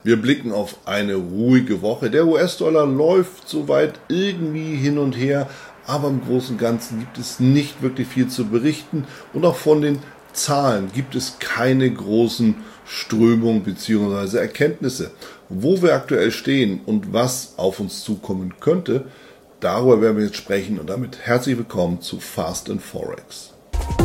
Wir blicken auf eine ruhige Woche. Der US-Dollar läuft soweit irgendwie hin und her, aber im Großen und Ganzen gibt es nicht wirklich viel zu berichten und auch von den Zahlen gibt es keine großen Strömungen bzw. Erkenntnisse. Wo wir aktuell stehen und was auf uns zukommen könnte, darüber werden wir jetzt sprechen und damit herzlich willkommen zu Fast and Forex.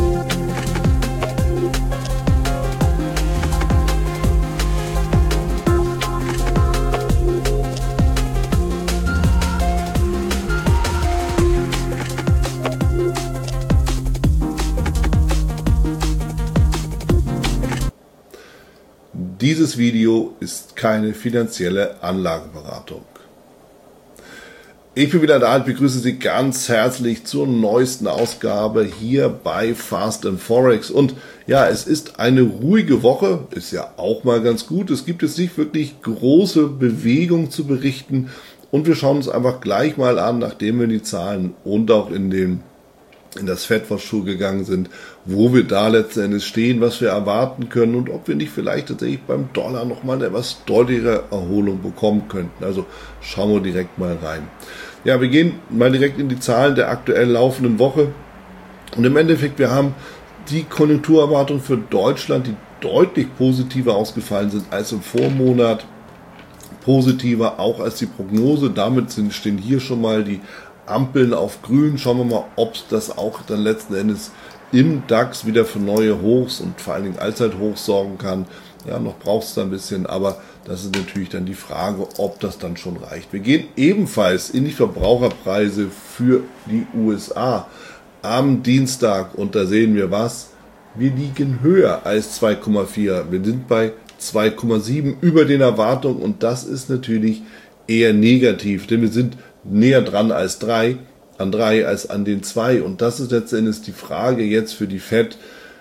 Dieses Video ist keine finanzielle Anlageberatung. Ich bin wieder da und begrüße Sie ganz herzlich zur neuesten Ausgabe hier bei Fast and Forex. Und ja, es ist eine ruhige Woche, ist ja auch mal ganz gut. Es gibt jetzt nicht wirklich große Bewegung zu berichten. Und wir schauen uns einfach gleich mal an, nachdem wir die Zahlen und auch in das Fed-Watch gegangen sind, wo wir da letzten Endes stehen, was wir erwarten können und ob wir nicht vielleicht tatsächlich beim Dollar nochmal eine etwas deutlichere Erholung bekommen könnten. Also schauen wir direkt mal rein. Ja, wir gehen mal direkt in die Zahlen der aktuell laufenden Woche und im Endeffekt, wir haben die Konjunkturerwartungen für Deutschland, die deutlich positiver ausgefallen sind als im Vormonat, positiver auch als die Prognose. Damit stehen hier schon mal die Ampeln auf grün. Schauen wir mal, ob das auch dann letzten Endes im DAX wieder für neue Hochs und vor allen Dingen Allzeithochs sorgen kann. Ja, noch braucht es da ein bisschen, aber das ist natürlich dann die Frage, ob das dann schon reicht. Wir gehen ebenfalls in die Verbraucherpreise für die USA am Dienstag und da sehen wir was. Wir liegen höher als 2,4. Wir sind bei 2,7 über den Erwartungen und das ist natürlich eher negativ, denn wir sind näher dran als an 3 als an den 2. Und das ist letztendlich die Frage jetzt für die Fed.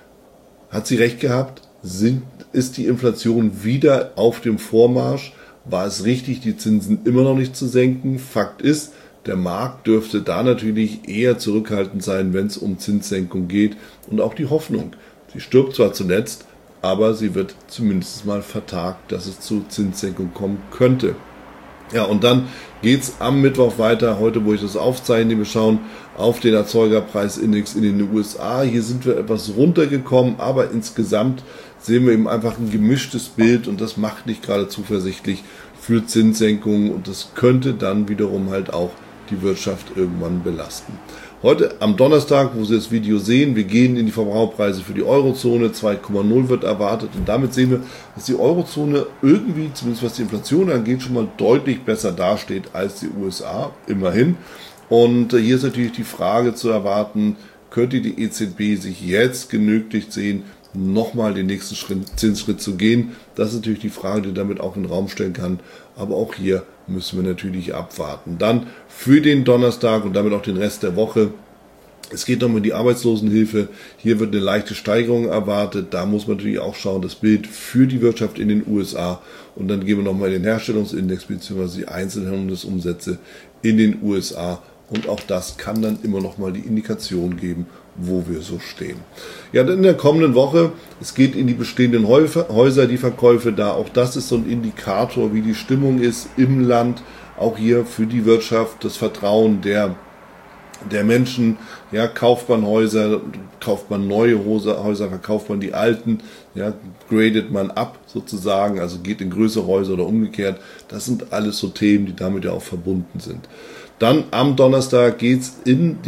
Hat sie recht gehabt? Ist die Inflation wieder auf dem Vormarsch? War es richtig, die Zinsen immer noch nicht zu senken? Fakt ist, der Markt dürfte da natürlich eher zurückhaltend sein, wenn es um Zinssenkung geht. Und auch die Hoffnung. Sie stirbt zwar zuletzt, aber sie wird zumindest mal vertagt, dass es zu Zinssenkung kommen könnte. Ja, und dann geht's am Mittwoch weiter, heute wo ich das aufzeichne, wir schauen auf den Erzeugerpreisindex in den USA. Hier sind wir etwas runtergekommen, aber insgesamt sehen wir eben einfach ein gemischtes Bild und das macht nicht gerade zuversichtlich für Zinssenkungen und das könnte dann wiederum halt auch die Wirtschaft irgendwann belasten. Heute am Donnerstag, wo Sie das Video sehen, wir gehen in die Verbraucherpreise für die Eurozone, 2,0 wird erwartet und damit sehen wir, dass die Eurozone irgendwie, zumindest was die Inflation angeht, schon mal deutlich besser dasteht als die USA, immerhin. Und hier ist natürlich die Frage zu erwarten, könnte die EZB sich jetzt genötigt sehen, nochmal den nächsten Zinsschritt zu gehen. Das ist natürlich die Frage, die damit auch in den Raum stellen kann. Aber auch hier müssen wir natürlich abwarten. Dann für den Donnerstag und damit auch den Rest der Woche. Es geht nochmal um die Arbeitslosenhilfe. Hier wird eine leichte Steigerung erwartet. Da muss man natürlich auch schauen, das Bild für die Wirtschaft in den USA. Und dann gehen wir nochmal in den Herstellungsindex bzw. die Einzelhandelsumsätze in den USA. Und auch das kann dann immer noch mal die Indikation geben, wo wir so stehen. Ja, dann in der kommenden Woche, es geht in die bestehenden Häuser, die Verkäufe da. Auch das ist so ein Indikator, wie die Stimmung ist im Land. Auch hier für die Wirtschaft, das Vertrauen der Menschen. Ja, kauft man Häuser, kauft man neue Häuser, verkauft man die alten, ja, gradet man ab sozusagen, also geht in größere Häuser oder umgekehrt. Das sind alles so Themen, die damit ja auch verbunden sind. Dann am Donnerstag geht's in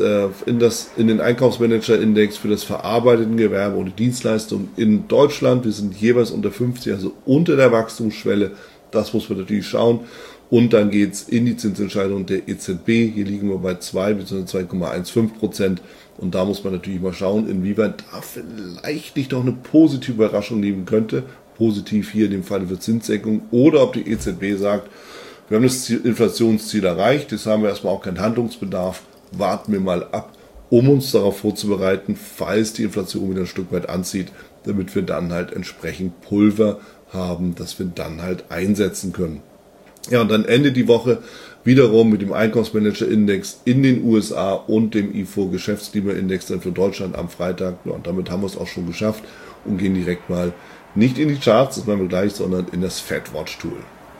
den Einkaufsmanager-Index für das verarbeitende Gewerbe und die Dienstleistung in Deutschland. Wir sind jeweils unter 50, also unter der Wachstumsschwelle. Das muss man natürlich schauen. Und dann geht's in die Zinsentscheidung der EZB. Hier liegen wir bei 2 bzw. 2,15%. Und da muss man natürlich mal schauen, inwieweit da vielleicht nicht noch eine positive Überraschung geben könnte. Positiv hier in dem Fall für Zinssenkung. Oder ob die EZB sagt, wir haben das Inflationsziel erreicht, jetzt haben wir erstmal auch keinen Handlungsbedarf. Warten wir mal ab, um uns darauf vorzubereiten, falls die Inflation wieder ein Stück weit anzieht, damit wir dann halt entsprechend Pulver haben, das wir dann halt einsetzen können. Ja, und dann endet die Woche wiederum mit dem Einkaufsmanager-Index in den USA und dem IFO-Geschäftsklimaindex dann für Deutschland am Freitag. Ja, und damit haben wir es auch schon geschafft und gehen direkt mal nicht in die Charts, das machen wir gleich, sondern in das FedWatch-Tool.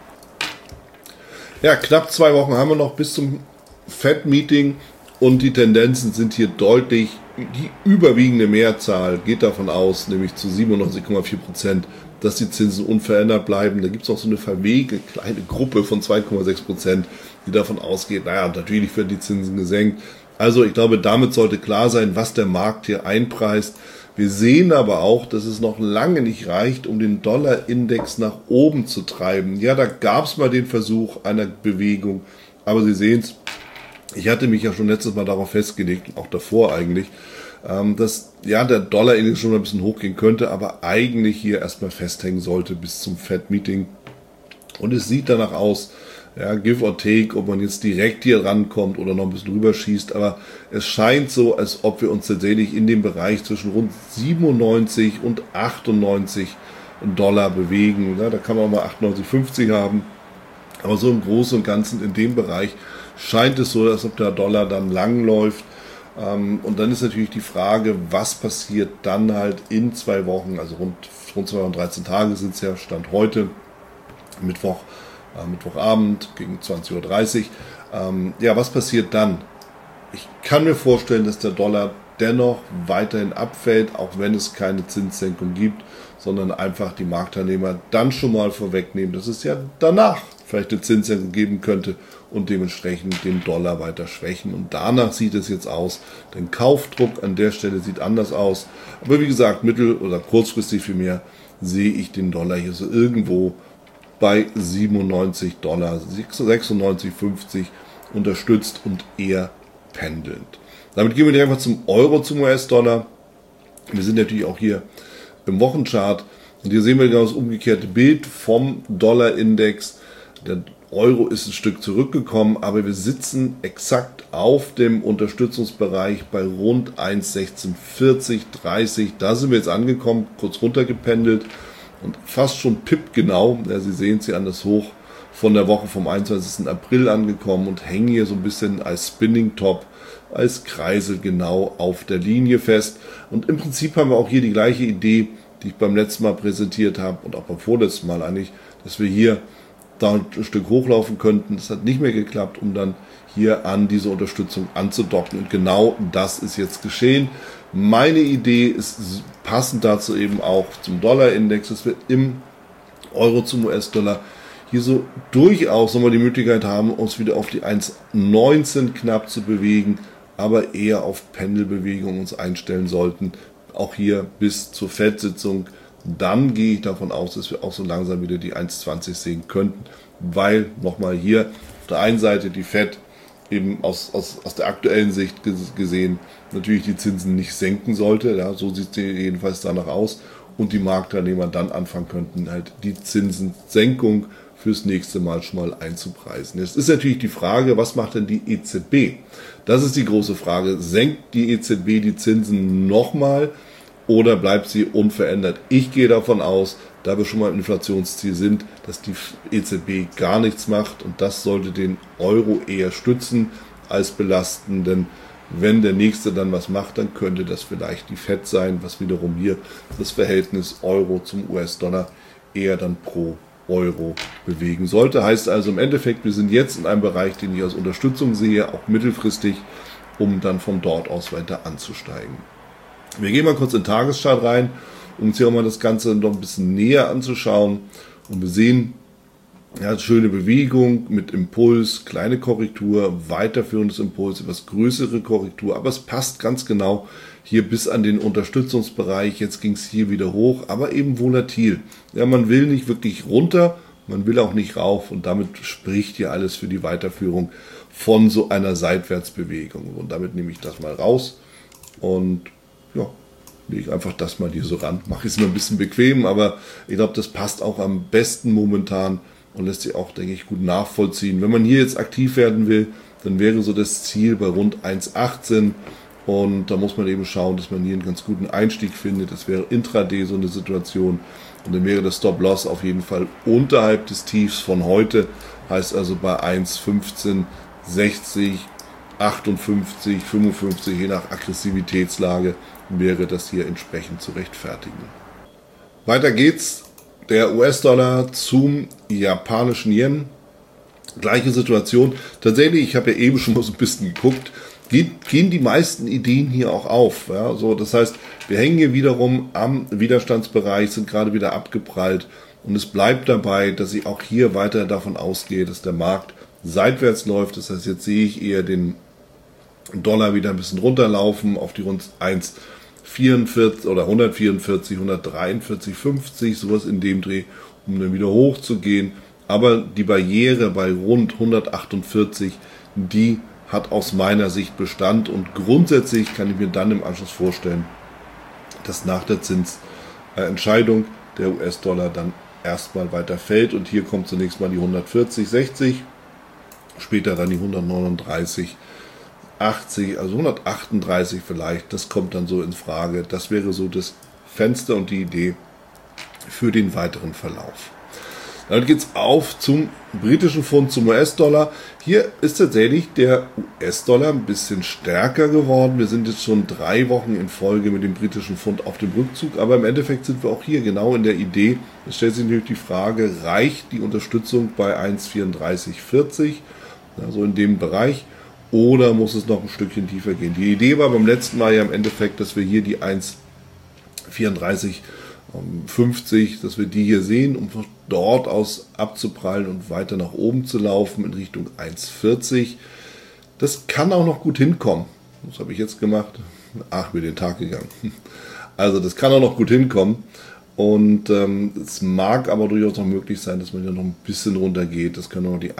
Ja, knapp 2 Wochen haben wir noch bis zum Fed-Meeting und die Tendenzen sind hier deutlich, die überwiegende Mehrzahl geht davon aus, nämlich zu 97,4%, dass die Zinsen unverändert bleiben. Da gibt es auch so eine verwegene kleine Gruppe von 2,6%, die davon ausgeht, naja, natürlich werden die Zinsen gesenkt. Also ich glaube, damit sollte klar sein, was der Markt hier einpreist. Wir sehen aber auch, dass es noch lange nicht reicht, um den Dollarindex nach oben zu treiben. Ja, da gab es mal den Versuch einer Bewegung, aber Sie sehen es, ich hatte mich ja schon letztes Mal darauf festgelegt, auch davor eigentlich, dass ja der Dollarindex schon ein bisschen hochgehen könnte, aber eigentlich hier erstmal festhängen sollte bis zum Fed-Meeting. Und es sieht danach aus, ja, give or take, ob man jetzt direkt hier rankommt oder noch ein bisschen rüberschießt, aber es scheint so, als ob wir uns tatsächlich in dem Bereich zwischen rund 97 und 98 Dollar bewegen. Ja, da kann man auch mal 98,50 haben, aber so im Großen und Ganzen in dem Bereich scheint es so, als ob der Dollar dann lang läuft. Und dann ist natürlich die Frage, was passiert dann halt in 2 Wochen, also rund 213 Tage sind es ja, Stand heute, Mittwochabend gegen 20:30 Uhr. Ja, was passiert dann? Ich kann mir vorstellen, dass der Dollar dennoch weiterhin abfällt, auch wenn es keine Zinssenkung gibt, sondern einfach die Marktteilnehmer dann schon mal vorwegnehmen, dass es ja danach vielleicht eine Zinssenkung geben könnte und dementsprechend den Dollar weiter schwächen. Und danach sieht es jetzt aus. Der Kaufdruck an der Stelle sieht anders aus. Aber wie gesagt, mittel- oder kurzfristig vielmehr sehe ich den Dollar hier so irgendwo bei 97 Dollar, 96,50 unterstützt und eher pendelnd. Damit gehen wir direkt mal zum Euro, zum US-Dollar. Wir sind natürlich auch hier im Wochenchart und hier sehen wir genau das umgekehrte Bild vom Dollarindex. Der Euro ist ein Stück zurückgekommen, aber wir sitzen exakt auf dem Unterstützungsbereich bei rund 1,1640, 30. Da sind wir jetzt angekommen, kurz runtergependelt und fast schon pippgenau. Ja, Sie sehen es hier an das Hoch von der Woche vom 21. April angekommen und hängen hier so ein bisschen als Spinning Top, als Kreisel genau auf der Linie fest. Und im Prinzip haben wir auch hier die gleiche Idee, die ich beim letzten Mal präsentiert habe und auch beim vorletzten Mal eigentlich, dass wir hier da ein Stück hochlaufen könnten. Das hat nicht mehr geklappt, um dann hier an diese Unterstützung anzudocken. Und genau das ist jetzt geschehen. Meine Idee ist passend dazu eben auch zum Dollarindex, dass wir im Euro zum US-Dollar hier so durchaus nochmal die Möglichkeit haben, uns wieder auf die 1,19 knapp zu bewegen, aber eher auf Pendelbewegungen uns einstellen sollten. Auch hier bis zur Fed-Sitzung. Dann gehe ich davon aus, dass wir auch so langsam wieder die 1,20 sehen könnten, weil nochmal hier auf der einen Seite die Fed eben aus der aktuellen Sicht gesehen natürlich die Zinsen nicht senken sollte. Ja, so sieht es jedenfalls danach aus. Und die Marktteilnehmer dann anfangen könnten, halt die Zinsensenkung fürs nächste Mal schon mal einzupreisen. Jetzt ist natürlich die Frage, was macht denn die EZB? Das ist die große Frage. Senkt die EZB die Zinsen nochmal oder bleibt sie unverändert? Ich gehe davon aus, da wir schon mal im Inflationsziel sind, dass die EZB gar nichts macht und das sollte den Euro eher stützen als belasten, denn wenn der Nächste dann was macht, dann könnte das vielleicht die Fed sein, was wiederum hier das Verhältnis Euro zum US-Dollar eher dann pro Euro bewegen sollte. Heißt also im Endeffekt, wir sind jetzt in einem Bereich, den ich als Unterstützung sehe, auch mittelfristig, um dann von dort aus weiter anzusteigen. Wir gehen mal kurz in den Tageschart rein, um uns hier auch mal das Ganze noch ein bisschen näher anzuschauen. Und wir sehen, ja, schöne Bewegung mit Impuls, kleine Korrektur, weiterführendes Impuls, etwas größere Korrektur, aber es passt ganz genau hier bis an den Unterstützungsbereich. Jetzt ging es hier wieder hoch, aber eben volatil. Ja, man will nicht wirklich runter, man will auch nicht rauf und damit spricht hier alles für die Weiterführung von so einer Seitwärtsbewegung. Und damit nehme ich das mal raus und ja, lege ich einfach das mal hier so ran. Mache es mir ein bisschen bequem, aber ich glaube, das passt auch am besten momentan und lässt sich auch, denke ich, gut nachvollziehen. Wenn man hier jetzt aktiv werden will, dann wäre so das Ziel bei rund 1,18 und da muss man eben schauen, dass man hier einen ganz guten Einstieg findet. Das wäre intraday so eine Situation und dann wäre das Stop-Loss auf jeden Fall unterhalb des Tiefs von heute, heißt also bei 1,15, 60, 58, 55, je nach Aggressivitätslage wäre das hier entsprechend zu rechtfertigen. Weiter geht's. Der US-Dollar zum japanischen Yen. Gleiche Situation. Tatsächlich, ich habe ja eben schon mal so ein bisschen geguckt, gehen die meisten Ideen hier auch auf. Ja, so, das heißt, wir hängen hier wiederum am Widerstandsbereich, sind gerade wieder abgeprallt. Und es bleibt dabei, dass ich auch hier weiter davon ausgehe, dass der Markt seitwärts läuft. Das heißt, jetzt sehe ich eher den Dollar wieder ein bisschen runterlaufen auf die rund 1,44 oder 144, 143,50, sowas in dem Dreh, um dann wieder hoch zu gehen. Aber die Barriere bei rund 148, die hat aus meiner Sicht Bestand. Und grundsätzlich kann ich mir dann im Anschluss vorstellen, dass nach der Zinsentscheidung der US-Dollar dann erstmal weiter fällt. Und hier kommt zunächst mal die 140,60, später dann die 139,80, also 138 vielleicht. Das kommt dann so in Frage. Das wäre so das Fenster und die Idee für den weiteren Verlauf. Dann geht es auf zum britischen Pfund, zum US-Dollar. Hier ist tatsächlich der US-Dollar ein bisschen stärker geworden. Wir sind jetzt schon 3 Wochen in Folge mit dem britischen Pfund auf dem Rückzug. Aber im Endeffekt sind wir auch hier genau in der Idee. Es stellt sich natürlich die Frage, reicht die Unterstützung bei 1,3440, also in dem Bereich, oder muss es noch ein Stückchen tiefer gehen? Die Idee war beim letzten Mal ja im Endeffekt, dass wir hier die 1,3450, dass wir die hier sehen, um von dort aus abzuprallen und weiter nach oben zu laufen in Richtung 1,40. Das kann auch noch gut hinkommen. Was habe ich jetzt gemacht? Ach, mit den Tag gegangen. Also das kann auch noch gut hinkommen. Und es mag aber durchaus noch möglich sein, dass man ja noch ein bisschen runter geht. Das können auch die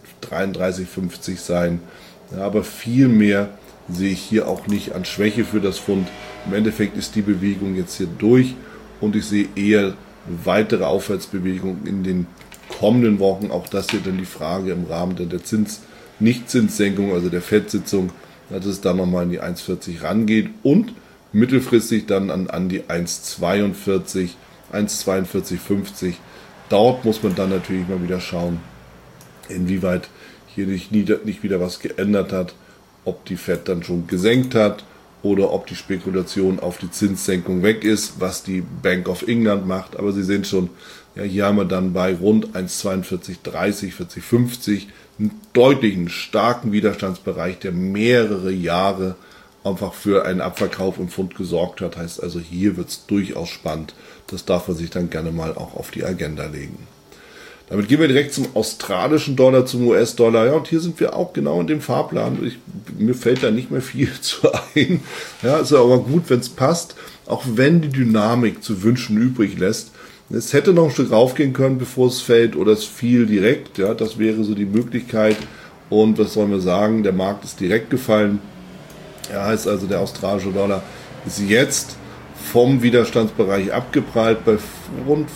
1,3350 sein. Ja, aber viel mehr sehe ich hier auch nicht an Schwäche für das Pfund. Im Endeffekt ist die Bewegung jetzt hier durch. Und ich sehe eher weitere Aufwärtsbewegungen in den kommenden Wochen. Auch das hier dann die Frage im Rahmen der Nicht-Zinssenkung, also der FED-Sitzung, dass es dann nochmal in die 1,40 rangeht und mittelfristig dann an die 1,42, 1,4250. Dort muss man dann natürlich mal wieder schauen, inwieweit hier nicht wieder was geändert hat, ob die FED dann schon gesenkt hat, oder ob die Spekulation auf die Zinssenkung weg ist, was die Bank of England macht. Aber Sie sehen schon, ja, hier haben wir dann bei rund 1,4230, 40,50 einen deutlichen, starken Widerstandsbereich, der mehrere Jahre einfach für einen Abverkauf im Pfund gesorgt hat. Heißt also, hier wird es durchaus spannend. Das darf man sich dann gerne mal auch auf die Agenda legen. Damit gehen wir direkt zum australischen Dollar, zum US-Dollar. Ja, und hier sind wir auch genau in dem Fahrplan. Mir fällt da nicht mehr viel zu ein. Ja, ist aber gut, wenn es passt. Auch wenn die Dynamik zu wünschen übrig lässt. Es hätte noch ein Stück raufgehen können, bevor es fällt, oder es fiel direkt. Ja, das wäre so die Möglichkeit. Und was sollen wir sagen? Der Markt ist direkt gefallen. Ja, heißt also, der australische Dollar ist jetzt vom Widerstandsbereich abgeprallt bei rund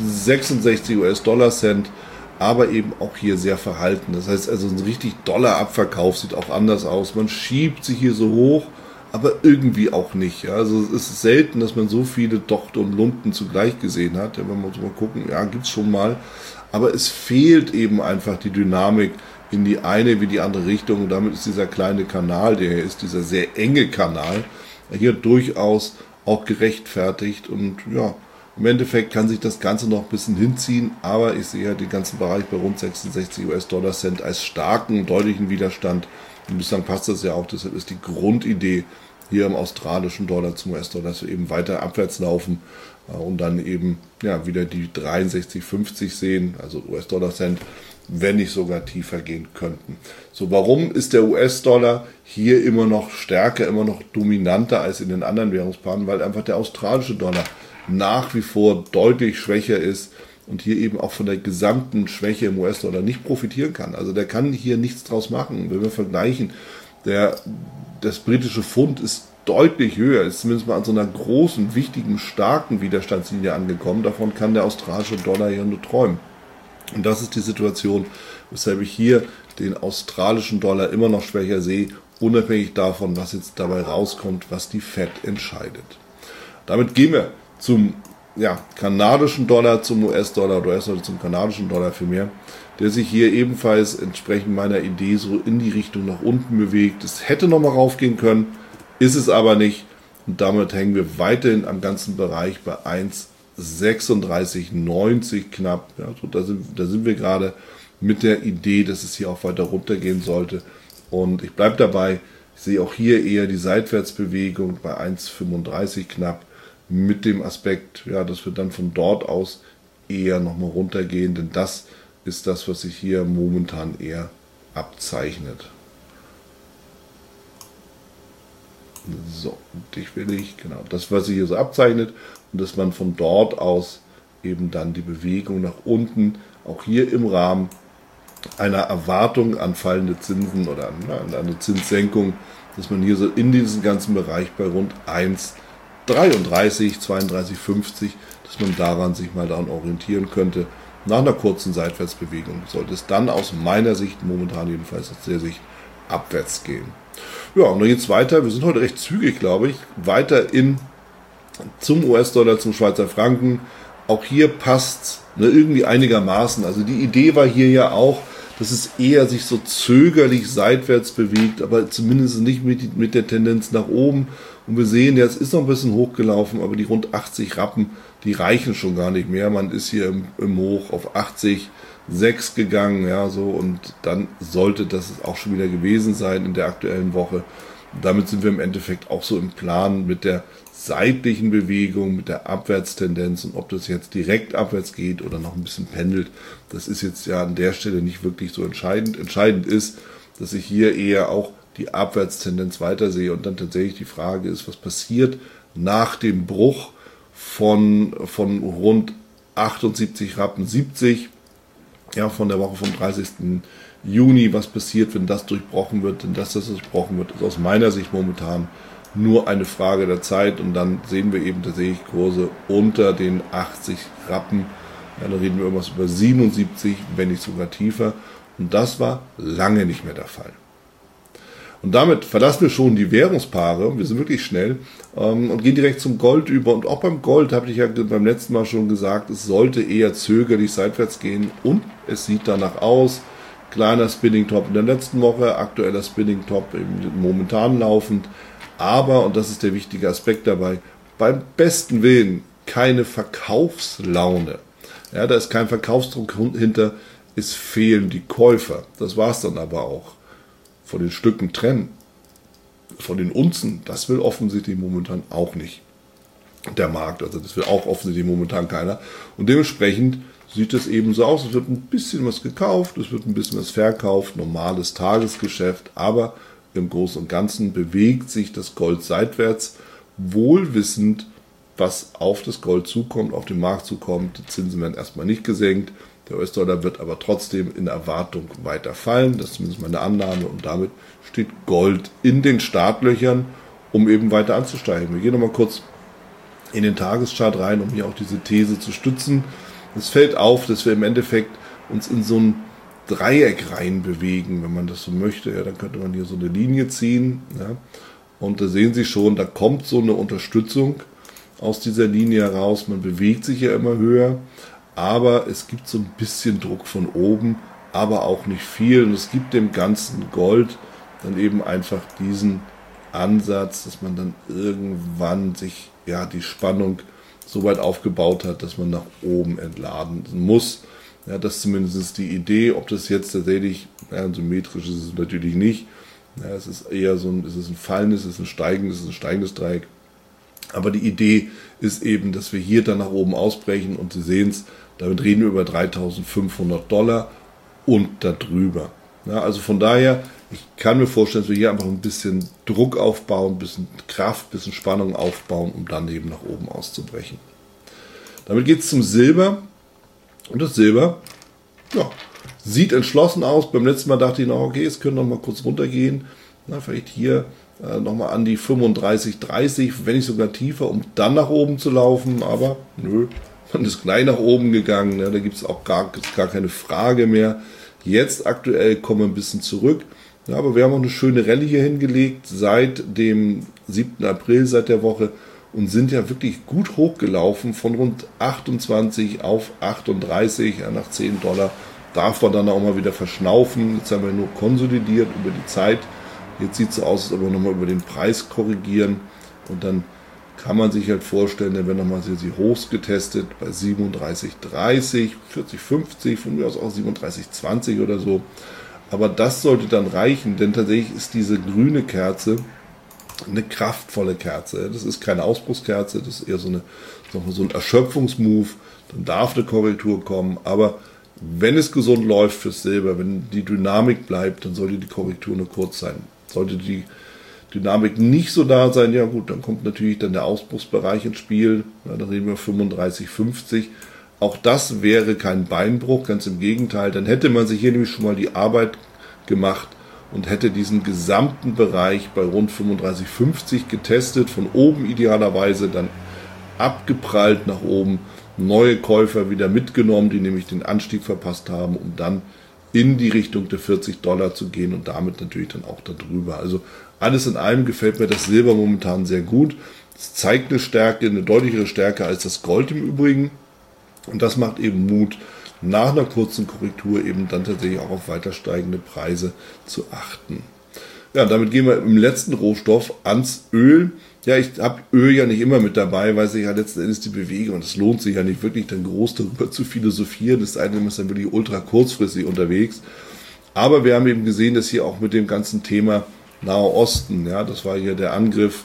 66 US-Dollar-Cent, aber eben auch hier sehr verhalten. Das heißt also, ein richtig Dollar-Abverkauf sieht auch anders aus. Man schiebt sich hier so hoch, aber irgendwie auch nicht. Ja. Also es ist selten, dass man so viele Dochte und Lumpen zugleich gesehen hat. Ja, man muss mal gucken, ja, gibt's schon mal. Aber es fehlt eben einfach die Dynamik in die eine wie die andere Richtung. Und damit ist dieser kleine Kanal, der hier ist, dieser sehr enge Kanal, hier durchaus auch gerechtfertigt. Und ja, im Endeffekt kann sich das Ganze noch ein bisschen hinziehen, aber ich sehe ja den ganzen Bereich bei rund 66 US-Dollar-Cent als starken, deutlichen Widerstand. Und bislang passt das ja auch, deshalb ist die Grundidee hier im australischen Dollar zum US-Dollar, dass wir eben weiter abwärts laufen und dann eben ja wieder die 63,50 sehen, also US-Dollar-Cent, wenn nicht sogar tiefer gehen könnten. So, warum ist der US-Dollar hier immer noch stärker, immer noch dominanter als in den anderen Währungspaaren? Weil einfach der australische Dollar nach wie vor deutlich schwächer ist und hier eben auch von der gesamten Schwäche im US-Dollar nicht profitieren kann. Also der kann hier nichts draus machen. Wenn wir vergleichen, das britische Pfund ist deutlich höher, ist zumindest mal an so einer großen, wichtigen, starken Widerstandslinie angekommen. Davon kann der australische Dollar ja nur träumen. Und das ist die Situation, weshalb ich hier den australischen Dollar immer noch schwächer sehe, unabhängig davon, was jetzt dabei rauskommt, was die FED entscheidet. Damit gehen wir zum kanadischen Dollar, zum US-Dollar oder US-Dollar zum kanadischen Dollar vielmehr, der sich hier ebenfalls entsprechend meiner Idee so in die Richtung nach unten bewegt. Es hätte nochmal raufgehen können, ist es aber nicht. Und damit hängen wir weiterhin am ganzen Bereich bei 36,90 knapp. Ja, so da sind wir gerade mit der Idee, dass es hier auch weiter runtergehen sollte. Und ich bleibe dabei, ich sehe auch hier eher die Seitwärtsbewegung bei 1,35 knapp mit dem Aspekt, ja, dass wir dann von dort aus eher nochmal runtergehen, denn das ist das, was sich hier momentan eher abzeichnet. So, dich will ich, genau, das, was sich hier so abzeichnet und dass man von dort aus eben dann die Bewegung nach unten, auch hier im Rahmen einer Erwartung an fallende Zinsen oder an eine Zinssenkung, dass man hier so in diesem ganzen Bereich bei rund 1,33, 32,50, dass man sich mal daran orientieren könnte. Nach einer kurzen Seitwärtsbewegung sollte es dann aus meiner Sicht, momentan jedenfalls aus der Sicht, abwärts gehen. Ja, und dann geht es weiter. Wir sind heute recht zügig, glaube ich. Weiter zum US-Dollar, zum Schweizer Franken. Auch hier passt irgendwie einigermaßen. Also die Idee war hier ja auch, dass es eher sich so zögerlich seitwärts bewegt, aber zumindest nicht mit der Tendenz nach oben. Und wir sehen, ja, es ist noch ein bisschen hochgelaufen, aber die rund 80 Rappen, die reichen schon gar nicht mehr. Man ist hier im Hoch auf 80,6 gegangen, ja, so, und dann sollte das auch schon wieder gewesen sein in der aktuellen Woche. Und damit sind wir im Endeffekt auch so im Plan mit der seitlichen Bewegung, mit der Abwärtstendenz, und ob das jetzt direkt abwärts geht oder noch ein bisschen pendelt, das ist jetzt ja an der Stelle nicht wirklich so entscheidend. Entscheidend ist, dass ich hier eher auch die Abwärtstendenz weitersehe und dann tatsächlich die Frage ist, was passiert nach dem Bruch von rund 78 Rappen 70, ja, von der Woche vom 30. Juni, was passiert, wenn das durchbrochen wird, denn dass das durchbrochen wird, ist aus meiner Sicht momentan nur eine Frage der Zeit, und dann sehen wir eben tatsächlich Kurse unter den 80 Rappen, ja, da reden wir irgendwas über 77, wenn nicht sogar tiefer, und das war lange nicht mehr der Fall. Und damit verlassen wir schon die Währungspaare, wir sind wirklich schnell, und gehen direkt zum Gold über. Und auch beim Gold habe ich ja beim letzten Mal schon gesagt, es sollte eher zögerlich seitwärts gehen, und es sieht danach aus. Kleiner Spinning Top in der letzten Woche, aktueller Spinning Top momentan laufend. Aber, und das ist der wichtige Aspekt dabei, beim besten Willen keine Verkaufslaune. Ja, da ist kein Verkaufsdruck hinter, es fehlen die Käufer. Das war es dann aber auch. Von den Stücken trennen, von den Unzen, das will offensichtlich momentan auch nicht der Markt. Also das will auch offensichtlich momentan keiner. Und dementsprechend sieht es eben so aus, es wird ein bisschen was gekauft, es wird ein bisschen was verkauft, normales Tagesgeschäft, aber im Großen und Ganzen bewegt sich das Gold seitwärts, wohlwissend, was auf das Gold zukommt, auf den Markt zukommt. Die Zinsen werden erstmal nicht gesenkt, der US-Dollar wird aber trotzdem in Erwartung weiter fallen, das ist zumindest meine Annahme, und damit steht Gold in den Startlöchern, um eben weiter anzusteigen. Wir gehen nochmal kurz in den Tageschart rein, um hier auch diese These zu stützen. Es fällt auf, dass wir im Endeffekt uns in so ein Dreieck rein bewegen, wenn man das so möchte. Ja, dann könnte man hier so eine Linie ziehen. Ja, und da sehen Sie schon, da kommt so eine Unterstützung aus dieser Linie heraus. Man bewegt sich ja immer höher, aber es gibt so ein bisschen Druck von oben, aber auch nicht viel. Und es gibt dem ganzen Gold dann eben einfach diesen Ansatz, dass man dann irgendwann sich die Spannung so weit aufgebaut hat, dass man nach oben entladen muss. Ja, das ist zumindest die Idee. Ob das jetzt tatsächlich symmetrisch ist, ist es natürlich nicht. Ja, es ist eher es ist ein fallendes, es ist ein steigendes Dreieck. Aber die Idee ist eben, dass wir hier dann nach oben ausbrechen, und Sie sehen es, damit reden wir über $3.500 und darüber. Ja, also von daher, ich kann mir vorstellen, dass wir hier einfach ein bisschen Druck aufbauen, ein bisschen Kraft, ein bisschen Spannung aufbauen, um dann eben nach oben auszubrechen. Damit geht es zum Silber. Und das Silber, sieht entschlossen aus. Beim letzten Mal dachte ich noch, okay, es könnte noch mal kurz runtergehen. Vielleicht hier nochmal an die 35,30, wenn nicht sogar tiefer, um dann nach oben zu laufen. Aber nö, man ist gleich nach oben gegangen. Da gibt es auch gar keine Frage mehr. Jetzt aktuell kommen wir ein bisschen zurück. Ja, aber wir haben auch eine schöne Rallye hier hingelegt seit dem 7. April, seit der Woche, und sind ja wirklich gut hochgelaufen von rund 28 auf 38, nach $10. Darf man dann auch mal wieder verschnaufen. Jetzt haben wir nur konsolidiert über die Zeit. Jetzt sieht es so aus, als ob wir nochmal über den Preis korrigieren, und dann kann man sich halt vorstellen, dann werden nochmal die Hochs getestet bei 37,30, 40,50, von mir aus auch 37,20 oder so. Aber das sollte dann reichen, denn tatsächlich ist diese grüne Kerze eine kraftvolle Kerze. Das ist keine Ausbruchskerze, das ist eher so ein Erschöpfungsmove. Dann darf eine Korrektur kommen, aber wenn es gesund läuft fürs Silber, wenn die Dynamik bleibt, dann sollte die Korrektur nur kurz sein. Sollte die Dynamik nicht so da sein, ja gut, dann kommt natürlich dann der Ausbruchsbereich ins Spiel. Ja, dann reden wir 35,50. Auch das wäre kein Beinbruch, ganz im Gegenteil. Dann hätte man sich hier nämlich schon mal die Arbeit gemacht und hätte diesen gesamten Bereich bei rund 35,50 getestet, von oben idealerweise, dann abgeprallt nach oben, neue Käufer wieder mitgenommen, die nämlich den Anstieg verpasst haben, um dann in die Richtung der $40 zu gehen und damit natürlich dann auch darüber. Also alles in allem gefällt mir das Silber momentan sehr gut. Es zeigt eine Stärke, eine deutlichere Stärke als das Gold im Übrigen. Und das macht eben Mut, nach einer kurzen Korrektur eben dann tatsächlich auch auf weiter steigende Preise zu achten. Ja, damit gehen wir im letzten Rohstoff ans Öl. Ja, ich habe Öl ja nicht immer mit dabei, weil sich ja letzten Endes die Bewegung, und es lohnt sich ja nicht wirklich dann groß darüber zu philosophieren, es sei denn, man ist dann wirklich ultra kurzfristig unterwegs. Aber wir haben eben gesehen, dass hier auch mit dem ganzen Thema Nahe Osten, ja, das war hier der Angriff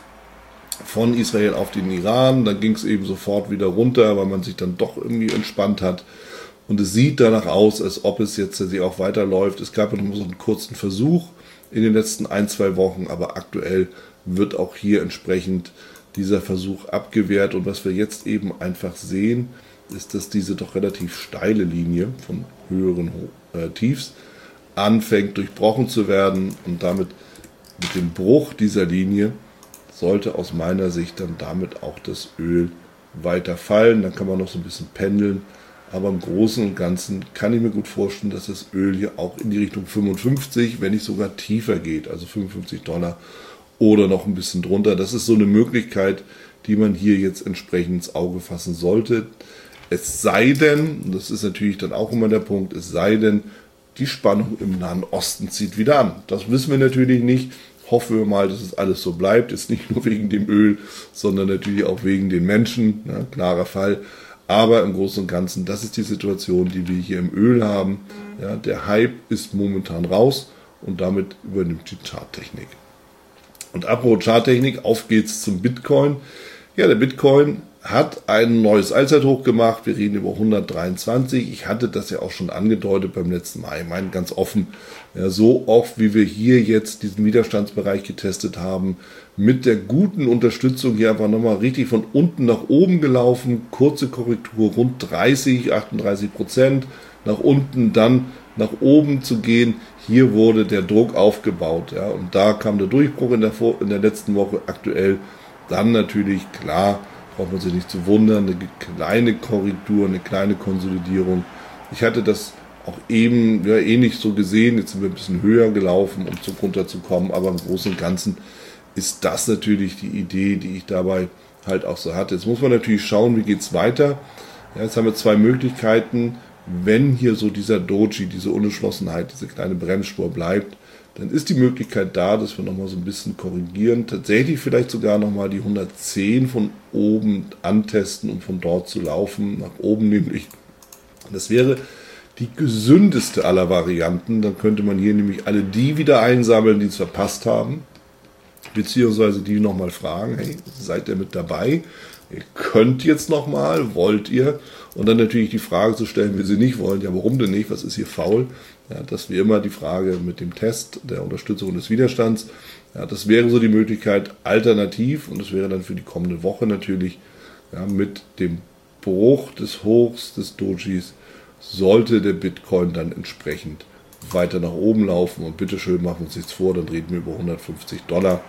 von Israel auf den Iran, dann ging es eben sofort wieder runter, weil man sich dann doch irgendwie entspannt hat. Und es sieht danach aus, als ob es jetzt tatsächlich auch weiterläuft. Es gab ja noch so einen kurzen Versuch in den letzten 1-2 Wochen, aber aktuell wird auch hier entsprechend dieser Versuch abgewehrt. Und was wir jetzt eben einfach sehen, ist, dass diese doch relativ steile Linie von höheren Tiefs anfängt durchbrochen zu werden. Und damit mit dem Bruch dieser Linie sollte aus meiner Sicht dann damit auch das Öl weiter fallen. Dann kann man noch so ein bisschen pendeln. Aber im Großen und Ganzen kann ich mir gut vorstellen, dass das Öl hier auch in die Richtung 55, wenn nicht sogar tiefer geht, also $55 oder noch ein bisschen drunter. Das ist so eine Möglichkeit, die man hier jetzt entsprechend ins Auge fassen sollte. Es sei denn, und das ist natürlich dann auch immer der Punkt, es sei denn, die Spannung im Nahen Osten zieht wieder an. Das wissen wir natürlich nicht. Hoffen wir mal, dass es alles so bleibt. Ist nicht nur wegen dem Öl, sondern natürlich auch wegen den Menschen. Ja, klarer Fall. Aber im Großen und Ganzen, das ist die Situation, die wir hier im Öl haben. Ja, der Hype ist momentan raus und damit übernimmt die Charttechnik. Und apropos Charttechnik, auf geht's zum Bitcoin. Ja, der Bitcoin hat ein neues Allzeithoch gemacht. Wir reden über 123. Ich hatte das ja auch schon angedeutet beim letzten Mal. Ich meine ganz offen, ja, so oft wie wir hier jetzt diesen Widerstandsbereich getestet haben, mit der guten Unterstützung hier einfach nochmal richtig von unten nach oben gelaufen. Kurze Korrektur, rund 38%. Nach unten, dann nach oben zu gehen. Hier wurde der Druck aufgebaut. Ja, und da kam der Durchbruch in der letzten Woche aktuell. Dann natürlich, klar, braucht man sich nicht zu wundern, eine kleine Korrektur, eine kleine Konsolidierung. Ich hatte das auch eben ja, ähnlich so gesehen. Jetzt sind wir ein bisschen höher gelaufen, um so runterzukommen. Aber im Großen und Ganzen ist das natürlich die Idee, die ich dabei halt auch so hatte. Jetzt muss man natürlich schauen, wie geht es weiter. Ja, jetzt haben wir zwei Möglichkeiten. Wenn hier so dieser Doji, diese Unentschlossenheit, diese kleine Bremsspur bleibt, dann ist die Möglichkeit da, dass wir nochmal so ein bisschen korrigieren. Tatsächlich vielleicht sogar nochmal die 110 von oben antesten, um von dort zu laufen, nach oben nämlich. Das wäre die gesündeste aller Varianten. Dann könnte man hier nämlich alle die wieder einsammeln, die es verpasst haben. Beziehungsweise die nochmal fragen, hey, seid ihr mit dabei? Ihr könnt jetzt nochmal, wollt ihr? Und dann natürlich die Frage zu stellen, wie sie nicht wollen, ja warum denn nicht, was ist hier faul? Ja, das ist wie immer die Frage mit dem Test der Unterstützung und des Widerstands. Ja, das wäre so die Möglichkeit alternativ und das wäre dann für die kommende Woche natürlich ja, mit dem Bruch des Hochs des Dojis sollte der Bitcoin dann entsprechend weiter nach oben laufen und bitteschön machen wir uns nichts vor, dann reden wir über $150.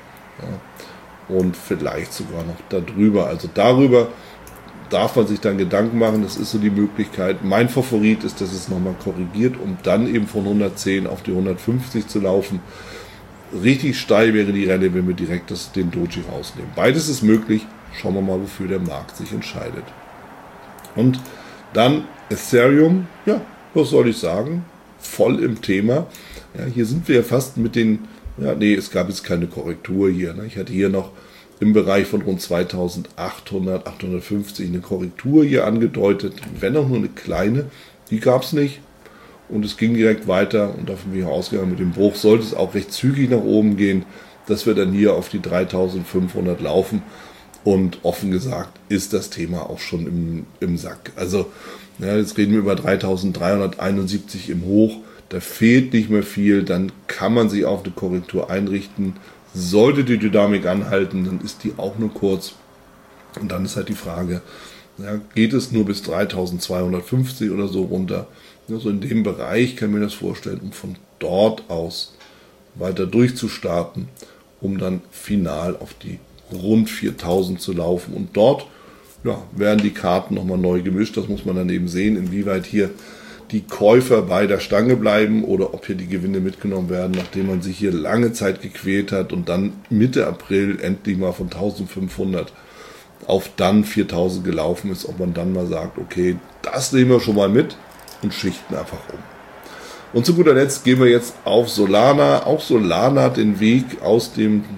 Ja, und vielleicht sogar noch darüber. Also darüber darf man sich dann Gedanken machen, das ist so die Möglichkeit. Mein Favorit ist, dass es nochmal korrigiert, um dann eben von 110 auf die 150 zu laufen. Richtig steil wäre die Rallye, wenn wir direkt den Doji rausnehmen. Beides ist möglich. Schauen wir mal, wofür der Markt sich entscheidet. Und dann Ethereum, ja, was soll ich sagen? Voll im Thema. Ja, hier sind wir ja fast mit den, ja, nee, es gab jetzt keine Korrektur hier. Ne? Ich hatte hier noch im Bereich von rund 2800, 850 eine Korrektur hier angedeutet, wenn auch nur eine kleine, die gab es nicht. Und es ging direkt weiter und davon bin ich ausgegangen, mit dem Bruch sollte es auch recht zügig nach oben gehen, dass wir dann hier auf die 3500 laufen. Und offen gesagt ist das Thema auch schon im Sack. Also ja, jetzt reden wir über 3371 im Hoch, da fehlt nicht mehr viel, dann kann man sich auf eine Korrektur einrichten. Sollte die Dynamik anhalten, dann ist die auch nur kurz. Und dann ist halt die Frage, ja, geht es nur bis 3250 oder so runter? Also in dem Bereich kann ich mir das vorstellen, um von dort aus weiter durchzustarten, um dann final auf die rund 4000 zu laufen. Und dort werden die Karten nochmal neu gemischt. Das muss man dann eben sehen, inwieweit hier die Käufer bei der Stange bleiben oder ob hier die Gewinne mitgenommen werden, nachdem man sich hier lange Zeit gequält hat und dann Mitte April endlich mal von 1500 auf dann 4000 gelaufen ist, ob man dann mal sagt, okay, das nehmen wir schon mal mit und schichten einfach um. Und zu guter Letzt gehen wir jetzt auf Solana. Auch Solana hat den Weg aus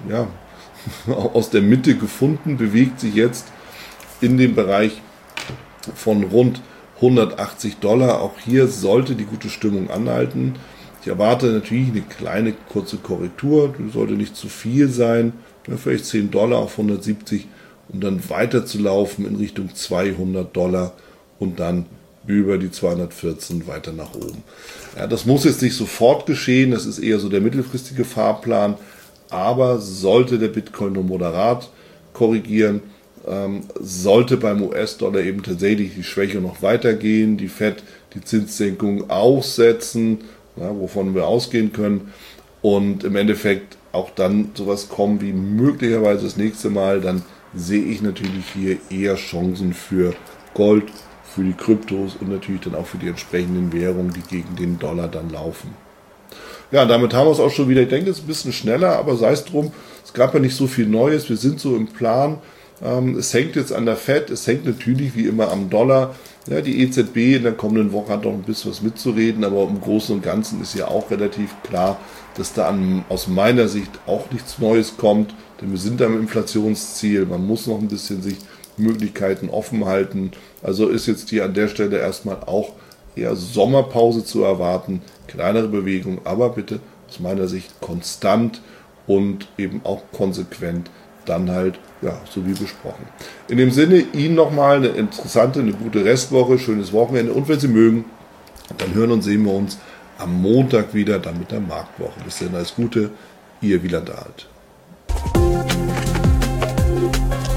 der Mitte gefunden, bewegt sich jetzt in dem Bereich von rund $180. Auch hier sollte die gute Stimmung anhalten. Ich erwarte natürlich eine kleine kurze Korrektur, die sollte nicht zu viel sein, vielleicht $10 auf 170, um dann weiter zu laufen in Richtung $200 und dann über die 214 weiter nach oben. Ja, das muss jetzt nicht sofort geschehen, das ist eher so der mittelfristige Fahrplan, aber sollte der Bitcoin nur moderat korrigieren, sollte beim US-Dollar eben tatsächlich die Schwäche noch weitergehen, die Fed die Zinssenkung aussetzen, wovon wir ausgehen können, und im Endeffekt auch dann sowas kommen wie möglicherweise das nächste Mal, dann sehe ich natürlich hier eher Chancen für Gold, für die Kryptos und natürlich dann auch für die entsprechenden Währungen, die gegen den Dollar dann laufen. Ja, damit haben wir es auch schon wieder. Ich denke, es ist ein bisschen schneller, aber sei es drum, es gab ja nicht so viel Neues. Wir sind so im Plan. Es hängt jetzt an der Fed, es hängt natürlich wie immer am Dollar. Ja, die EZB in der kommenden Woche hat noch ein bisschen was mitzureden, aber im Großen und Ganzen ist ja auch relativ klar, dass da aus meiner Sicht auch nichts Neues kommt, denn wir sind am Inflationsziel. Man muss noch ein bisschen sich Möglichkeiten offen halten. Also ist jetzt hier an der Stelle erstmal auch eher Sommerpause zu erwarten, kleinere Bewegung, aber bitte aus meiner Sicht konstant und eben auch konsequent dann halt, so wie besprochen. In dem Sinne, Ihnen nochmal eine interessante, eine gute Restwoche, schönes Wochenende und wenn Sie mögen, dann hören und sehen wir uns am Montag wieder, dann mit der Marktwoche. Bis dann, alles Gute, Ihr Wieland Alt.